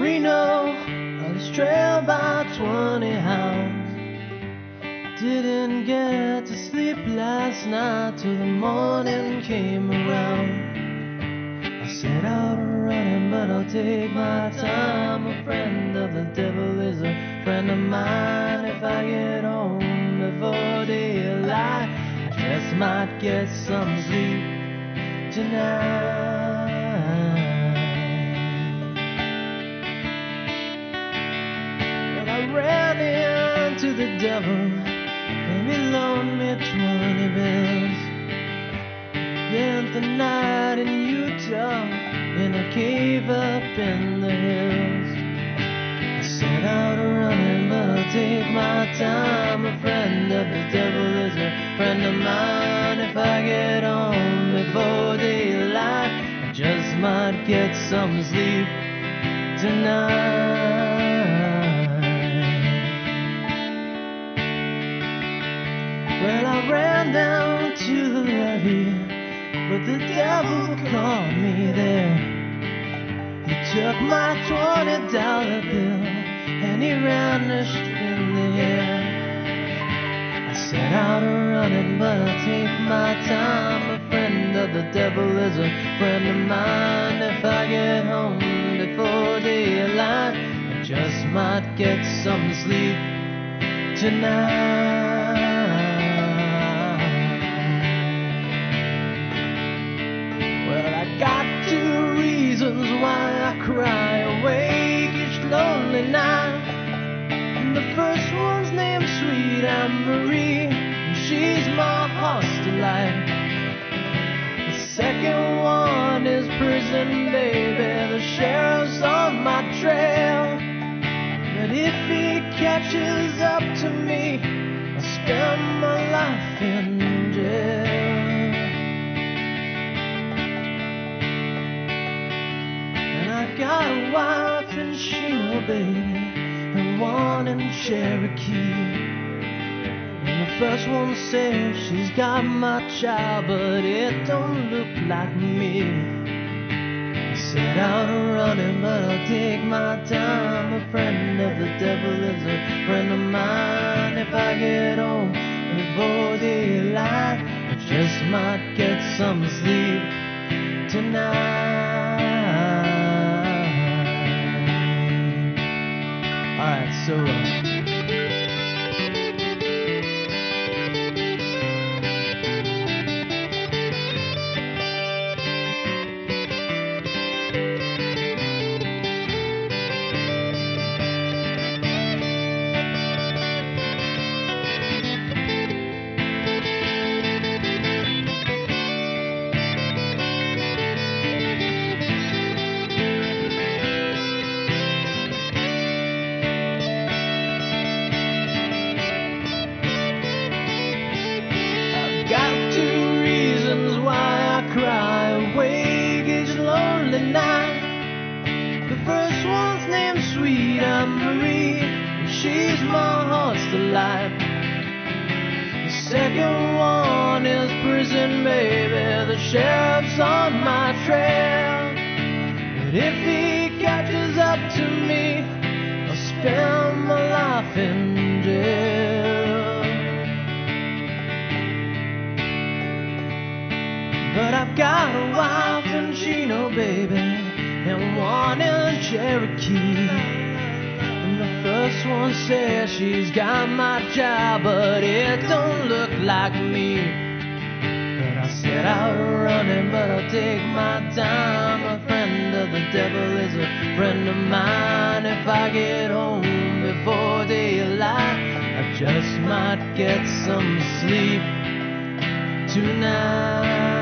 Reno, I was trailed by 20 hounds. Didn't get to sleep last night till the morning came around. I set out running, but I'll take my time. A friend of the devil is a friend of mine. If I get home before daylight, I just might get some sleep tonight. Well, I ran into the devil, and he loaned me 20 bills. Spent the night in Utah, in a cave up in the hills. I set out running, but I'll take my time. A friend of the devil is a friend of mine. If I get home before daylight, I just might get some sleep tonight. Well, I ran down to the levee, but the devil caught me there. He took my $20 bill and he vanished in the air. I set out running, but I'll take my time. A friend of the devil is a friend of mine. If I get home before daylight, I just might get some sleep tonight. Got 2 reasons why I cry awake each lonely night. And the first one's named Sweet Anne-Marie, and she's my heart's delight. The second one is Prison Baby, the sheriff's on my trail. But if he catches up to me, I'll spend my life in jail. Got a wife in Chino, baby, and one in Cherokee. And the first one says she's got my child, but it don't look like me. I set out running, but I'll take my time. A friend of the devil is a friend of mine. If I get home before daylight, I just might get some sleep tonight. Alright, so cry awake each lonely night. The first one's named Sweet Anne-Marie, and she's my heart's delight. The second one is Prison Baby, the sheriff's on my trail. But if he catches up to me, I'll spend my life in jail. But I've got a wife in Chino, baby, and one in Cherokee. And the first one says she's got my job, but it don't look like me. But I set out running, but I'll take my time. A friend of the devil is a friend of mine. If I get home before daylight, I just might get some sleep tonight.